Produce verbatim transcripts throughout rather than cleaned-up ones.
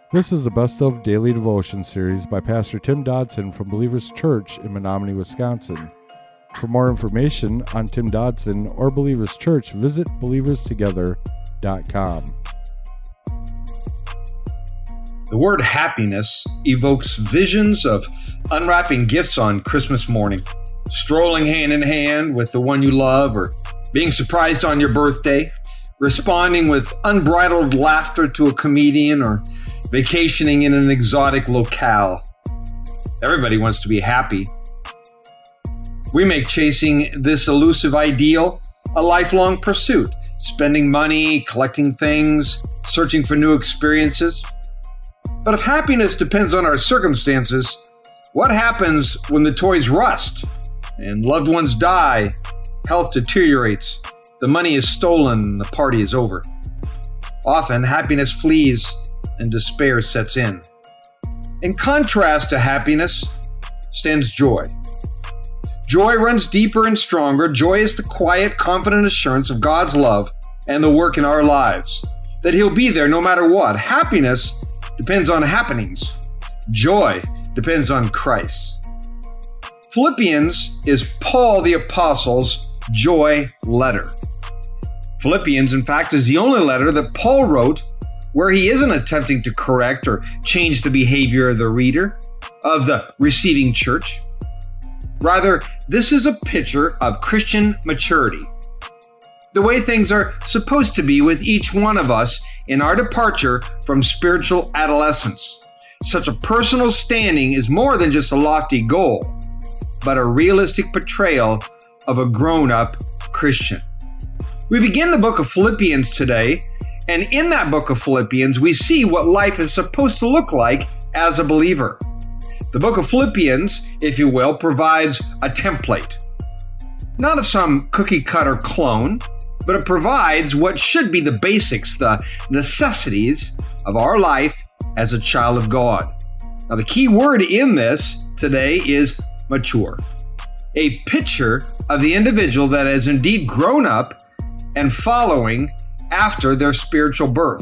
This is the Best of Daily Devotion series by Pastor Tim Dodson from Believers Church in Menominee, Wisconsin. For more information on Tim Dodson or Believers Church, visit believers together dot com. The word happiness evokes visions of unwrapping gifts on Christmas morning, strolling hand in hand with the one you love, or being surprised on your birthday, responding with unbridled laughter to a comedian, or vacationing in an exotic locale. Everybody wants to be happy. We make chasing this elusive ideal a lifelong pursuit, spending money, collecting things, searching for new experiences. But if happiness depends on our circumstances, what happens when the toys rust and loved ones die, health deteriorates, the money is stolen, and the party is over? Often, happiness flees and despair sets in. In contrast to happiness stands joy. Joy runs deeper and stronger. Joy is the quiet, confident assurance of God's love and the work in our lives, that He'll be there no matter what. Happiness depends on happenings. Joy depends on Christ. Philippians is Paul the Apostle's joy letter. Philippians, in fact, is the only letter that Paul wrote where he isn't attempting to correct or change the behavior of the reader, of the receiving church. Rather, this is a picture of Christian maturity, the way things are supposed to be with each one of us in our departure from spiritual adolescence. Such a personal standing is more than just a lofty goal, but a realistic portrayal of a grown-up Christian. We begin the book of Philippians today, and in that book of Philippians, we see what life is supposed to look like as a believer. The book of Philippians, if you will, provides a template. Not of some cookie-cutter clone, but it provides what should be the basics, the necessities of our life as a child of God. Now, the key word in this today is mature. A picture of the individual that has indeed grown up and following after their spiritual birth.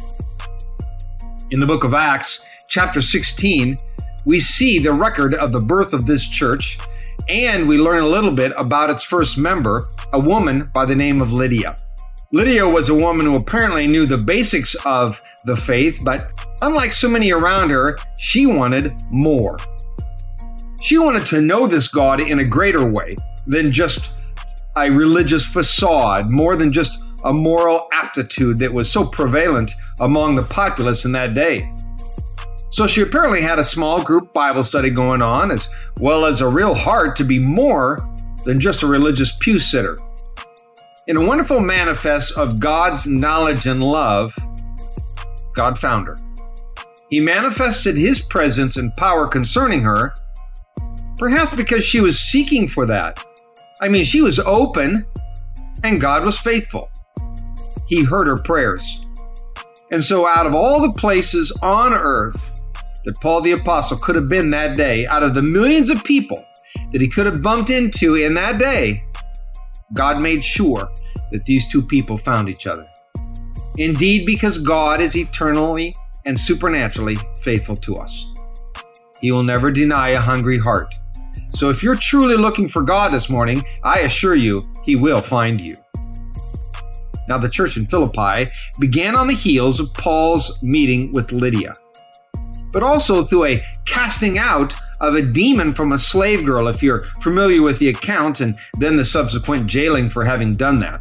In the book of Acts, chapter sixteen, we see the record of the birth of this church, and we learn a little bit about its first member, a woman by the name of Lydia. Lydia was a woman who apparently knew the basics of the faith, but unlike so many around her, she wanted more. She wanted to know this God in a greater way than just a religious facade, more than just a moral aptitude that was so prevalent among the populace in that day. So she apparently had a small group Bible study going on, as well as a real heart to be more than just a religious pew sitter. In a wonderful manifest of God's knowledge and love, God found her. He manifested His presence and power concerning her, perhaps because she was seeking for that. I mean, she was open, and God was faithful. He heard her prayers. And so out of all the places on earth that Paul the Apostle could have been that day, out of the millions of people that he could have bumped into in that day, God made sure that these two people found each other. Indeed, because God is eternally and supernaturally faithful to us. He will never deny a hungry heart. So if you're truly looking for God this morning, I assure you, He will find you. Now, the church in Philippi began on the heels of Paul's meeting with Lydia, but also through a casting out of a demon from a slave girl, if you're familiar with the account, and then the subsequent jailing for having done that.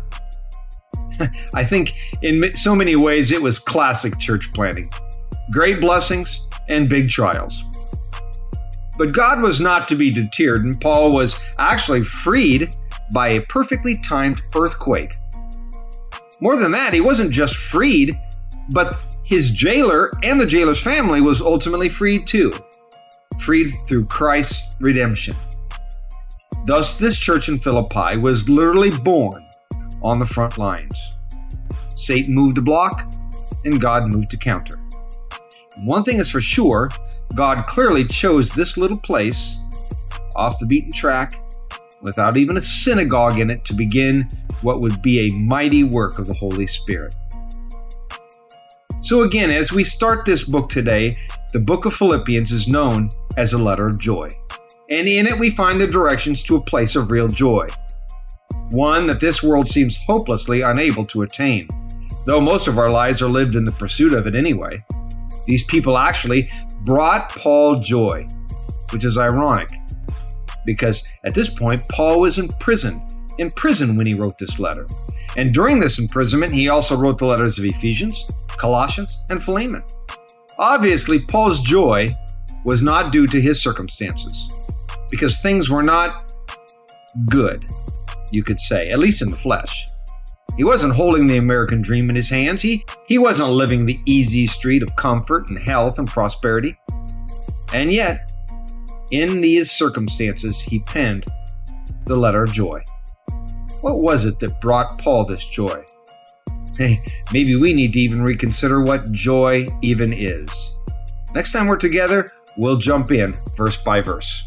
I think in so many ways it was classic church planting. Great blessings and big trials. But God was not to be deterred, and Paul was actually freed by a perfectly timed earthquake. More than that, he wasn't just freed, but his jailer and the jailer's family was ultimately freed too. Freed through Christ's redemption. Thus, this church in Philippi was literally born on the front lines. Satan moved to block, and God moved to counter. And one thing is for sure, God clearly chose this little place off the beaten track without even a synagogue in it to begin what would be a mighty work of the Holy Spirit. So again, as we start this book today, the book of Philippians is known as a letter of joy. And in it we find the directions to a place of real joy, one that this world seems hopelessly unable to attain, though most of our lives are lived in the pursuit of it anyway. These people actually brought Paul joy, which is ironic, because at this point, Paul was in prison, in prison when he wrote this letter. And during this imprisonment, he also wrote the letters of Ephesians, Colossians, and Philemon. Obviously, Paul's joy was not due to his circumstances, because things were not good, you could say, at least in the flesh. He wasn't holding the American dream in his hands. He, he wasn't living the easy street of comfort and health and prosperity. And yet, in these circumstances, he penned the letter of joy. What was it that brought Paul this joy? Hey, maybe we need to even reconsider what joy even is. Next time we're together, we'll jump in verse by verse.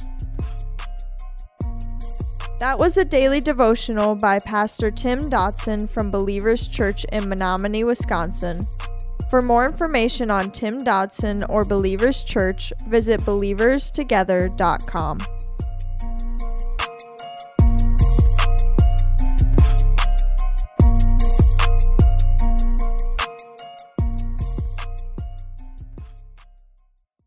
That was a daily devotional by Pastor Tim Dotson from Believers Church in Menominee, Wisconsin. For more information on Tim Dodson or Believers Church, visit believers together dot com.